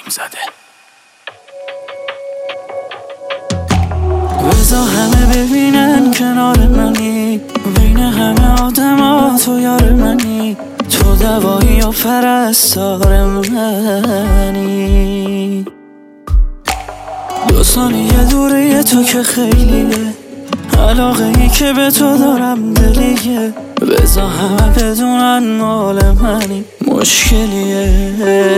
زده. بذار همه ببینن کنار منی، بین همه آدم ها تو یار منی، تو دوایی و پرستار منی. 2 ثانیه دوره تو که خیلیه، علاقه ای که به تو دارم دلیه. بذار همه بدونن مال منی، مشکلیه.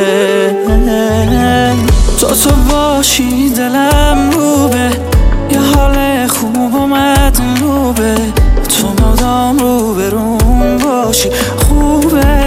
تو باشی دلم روبه، یه حال خوب و مدلوبه، تو مدام رو برون باشی خوبه.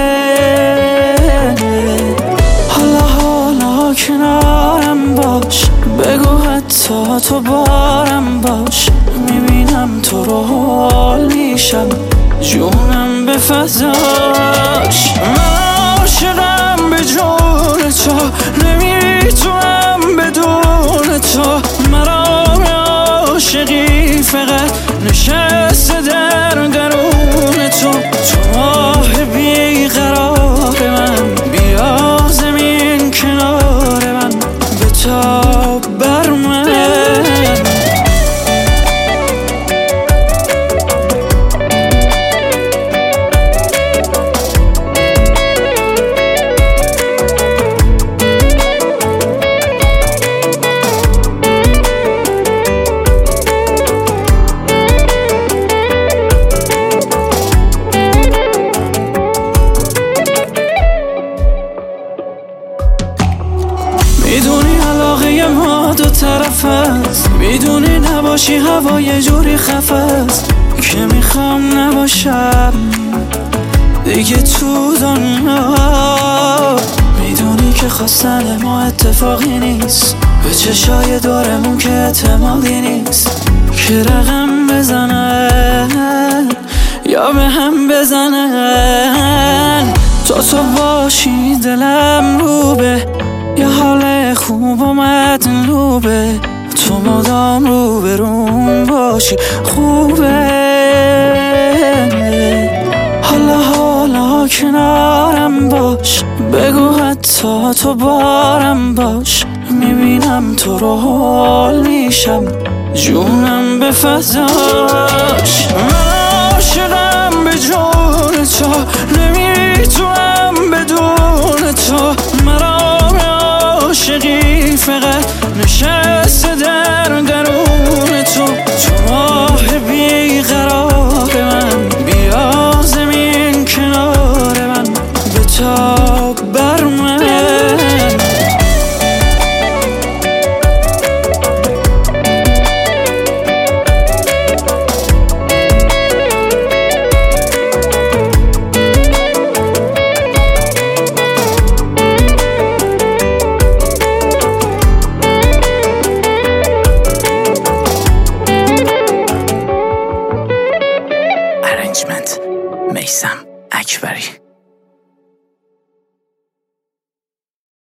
حالا کنارم باش، بگو حتی تو بارم باش، میبینم تو رو حال میشم، جونم به فضاش. من عاشقم به جون تو، نمیتونم بدون تو. مرا عاشقی فقط نشسته در درون تو. تو ماه بیقرار من، بیا زمین کنار من، بتاب بر من. میدونی علاقه ما 2 طرف است، میدونی نباشی هوا یه جوری خفه است که میخوام نباشم دیگه تو دنیا. میدونی که خواستن ما اتفاقی نیست، به چشای دورمون که اعتمادی نیست، که رقم بزنن یا به هم بزنن. تو باشی دلم روبه، یه حال خوب و مدلوبه، تو مدام رو برون باشی خوبه. حالا کنارم باش، بگو حتی تو بارم باش، میبینم تو رو حال میشم، جونم به فضاش. من عاشقم به جون تو، نمیتونم بدون تو. مرا عاشقی فقط نشسته در درون تو. تو ماه بیقرار من، بیا زمین کنار من، بتاب بر من. میثم اکبری.